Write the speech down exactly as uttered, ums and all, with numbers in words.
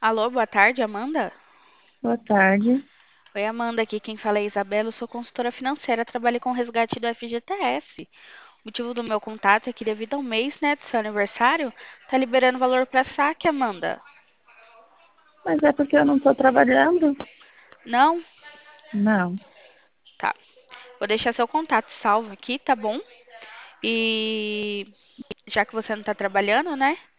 Alô, boa tarde, Amanda? Boa tarde. Oi, Amanda, aqui quem fala é Isabela, eu sou consultora financeira, trabalho com resgate do F G T S. O motivo do meu contato é que devido ao mês, né, do seu aniversário, tá liberando valor para saque, Amanda. Mas é porque eu não estou trabalhando? Não? Não. Tá. Vou deixar seu contato salvo aqui, tá bom? E já que você não tá trabalhando, né?